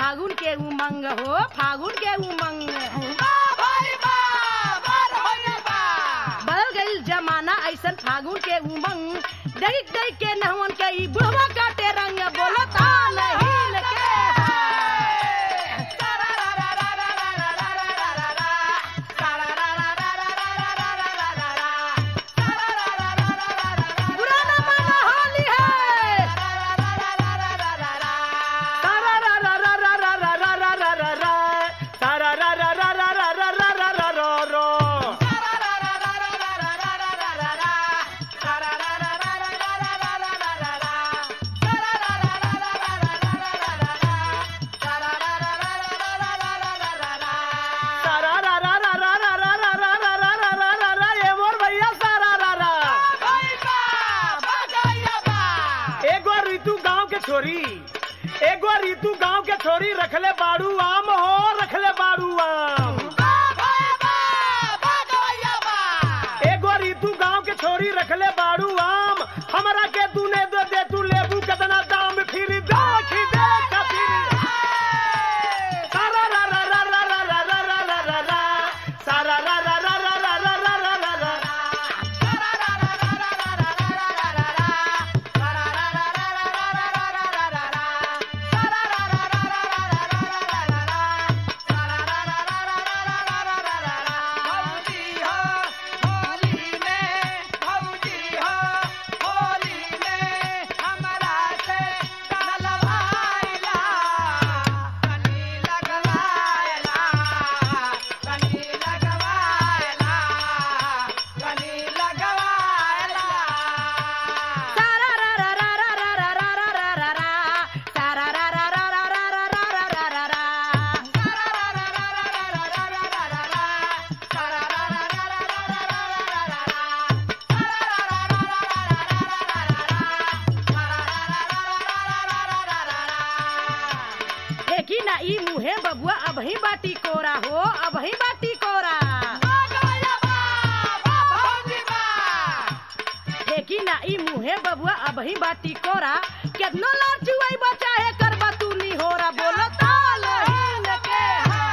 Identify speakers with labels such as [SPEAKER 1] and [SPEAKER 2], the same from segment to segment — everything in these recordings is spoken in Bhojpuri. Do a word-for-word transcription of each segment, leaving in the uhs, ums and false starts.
[SPEAKER 1] फागुन के उमंग हो फागुन के उमंग बदल गई जमाना ऐसन फागुन के उमंग देख देख के नहवन के ई बुढ़वा काटे रंग बोलता नहीं के पुराना माना होली है
[SPEAKER 2] तारा रा रा रा रा रा रा रा रा रा रा रा तारा रा रा रा रा रा रा रा रा रा रो रो तारा रा रा रा रा रा रा रा रा रा रा रा रा रा रा ये मोर भैया सारा रा रा एगो ऋतु गांव के छोरी एगो ऋतु गांव के छोरी रखले बाड़ू आम हो रखले बाड़ू आम एगो ऋतु गांव के छोरी रखले बाड़ू आम हमरा के तूने दे दे तू लेबू कितना दाम फिर देख देख फिर सारा रा रा रा रा रा रा रा रा रा रा रा सारा रा रा रा रा रा रा रा रा रा रा
[SPEAKER 1] देखी ना ई मुहे बबुआ अबही बाटी कोरा हो अबही बाटी कोरा देखी ना ई मुहे बबुआ अबही बाटी कोरा केतनो लार चुआई बचा है करबा तू नी होरा बोलता लहीन के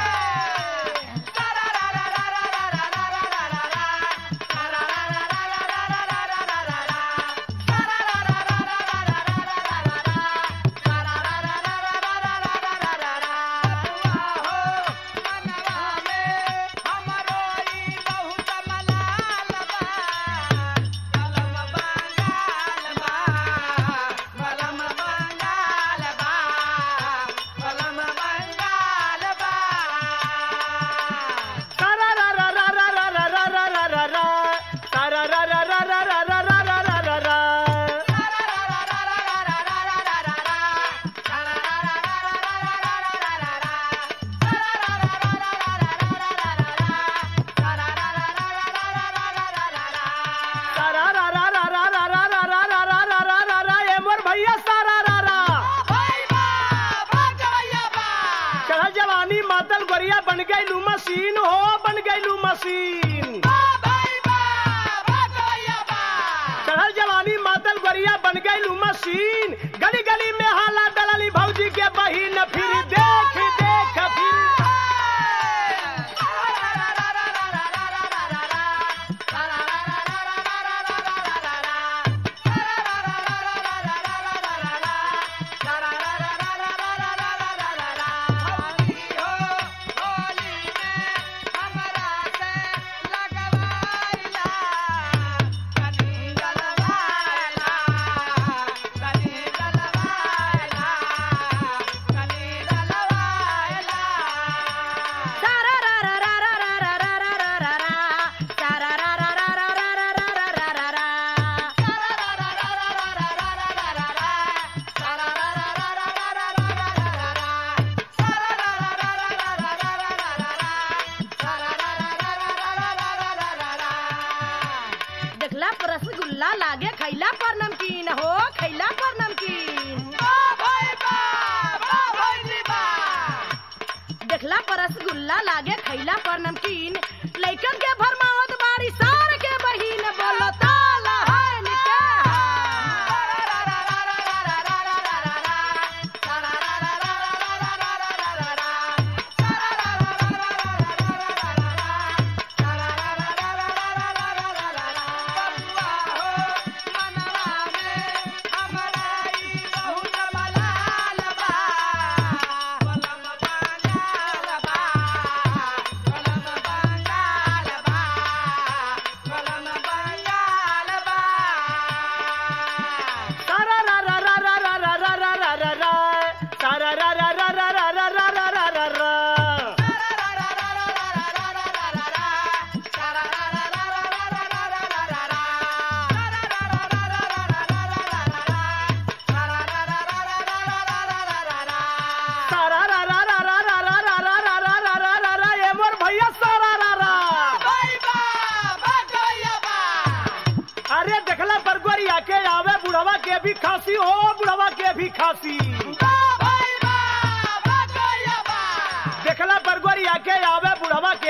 [SPEAKER 2] तारा रा रा रा रा रा रा रा रा रा रा रा तारा रा रा रा रा रा रा रा रा रा रा रा तारा रा रा रा रा रा रा रा रा रा रा रा रा रा रा ये मोर भैया सारा रा रा चढ़ल जवानी मातल गोरिया बन गई मशीन हो बन गई मशीन चढ़ल जवानी मातल गोरिया बन गई मशीन गली गली में हाला दलाली भौजी के बहिन फिर देख देख फिर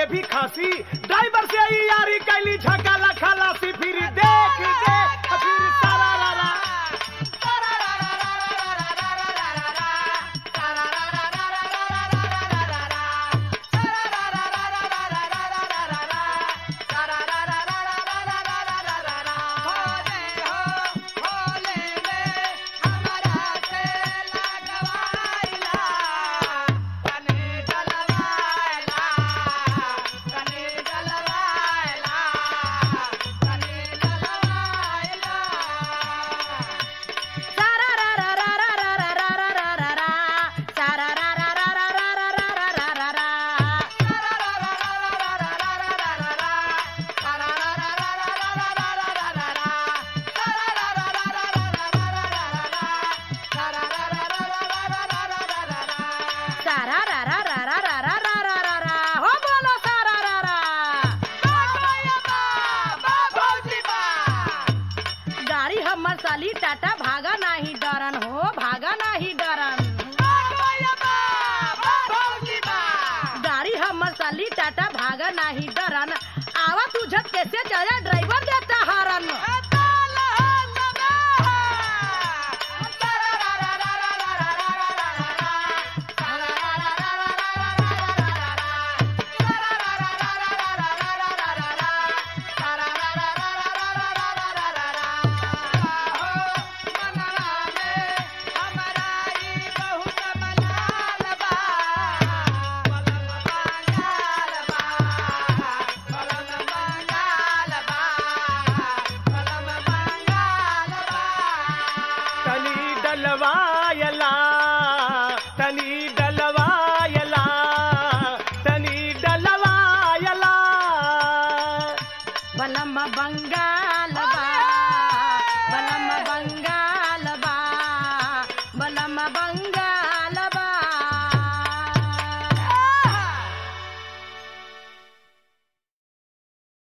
[SPEAKER 2] भी खासी ड्राइवर से ही यारी कैली झका लखा